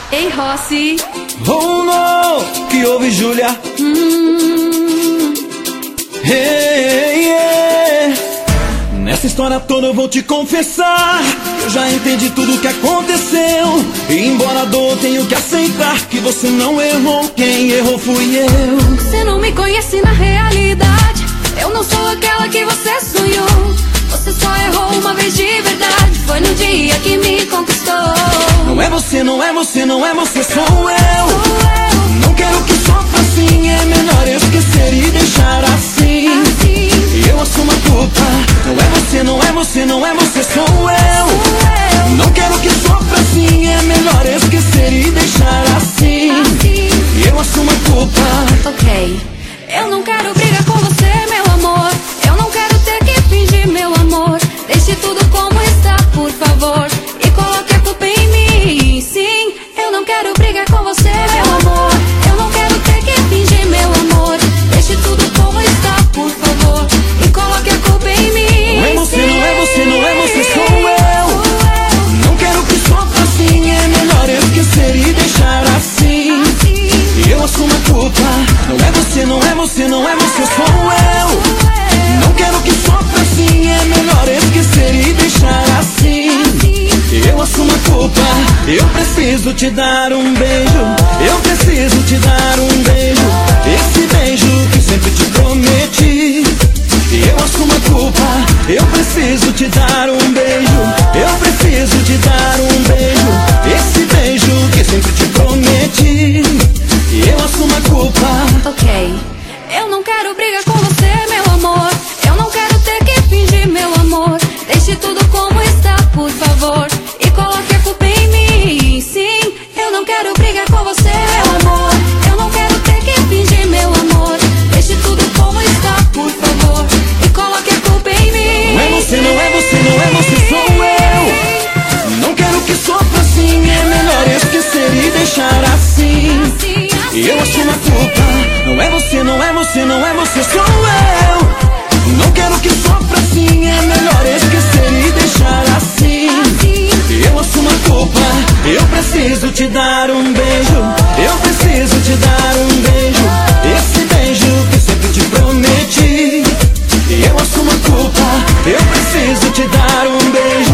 Ei, Rossi. Oh no, que houve, Júlia? Hey, yeah. Nessa história toda eu vou te confessar, eu já entendi tudo o que aconteceu. E embora a dor, tenho que aceitar que você não errou, quem errou fui eu. Você não me conhece na realidade, eu não sou aquela que você sonhou. Você só errou uma vez de verdade, foi no dia que me conquistou. Não é você, não é você, não é você, sou eu. Não quero que sofra assim, é melhor eu esquecer e deixar assim. E eu assumo a culpa. Não é você, não é você, não é você, sou eu. Não quero que sofra assim, é melhor eu esquecer e deixar assim. E eu assumo a culpa. Ok, eu não quero brigar com você, meu amor. Eu não quero ter que fingir, meu amor. Deixe tudo como está, por favor, e coloque a culpa em mim. Sim, eu não quero brigar com você, meu amor. Eu não quero ter que fingir, meu amor. Deixe tudo como está, por favor, e coloque a culpa em mim. Não é você, não é você, não é você, sou eu. Não quero que sofra assim, é melhor eu esquecer e deixar assim. E eu assumo a culpa. Não é você, não é você, não é você, sou eu. Não quero que sofra assim, é melhor esquecer e deixar assim. Eu assumo a culpa. Eu preciso te dar um beijo, eu preciso te dar um beijo, esse beijo que sempre te prometi. Eu assumo a culpa. Eu preciso te dar um beijo, eu preciso te dar um beijo, esse beijo que sempre te prometi. Eu assumo a culpa. Ok, eu não quero brigar com você, meu amor. Eu não quero ter que fingir, meu amor. Deixe tudo como está, por favor, e coloque a culpa em mim. Sim, eu não quero brigar com você, meu amor. Eu não quero ter que fingir, meu amor. Deixe tudo como está, por favor, e coloque a culpa em mim. Não é você, não é você, não é você, sou eu. Não quero que sofra assim, é melhor esquecer e deixar assim. E eu assumo a culpa. Não é você, não é você, não é você, sou eu. Não quero que sofra assim, é melhor esquecer e deixar assim. E eu assumo a culpa. Eu preciso te dar um beijo, eu preciso te dar um beijo, esse beijo que sempre te prometi. E eu assumo a culpa. Eu preciso te dar um beijo,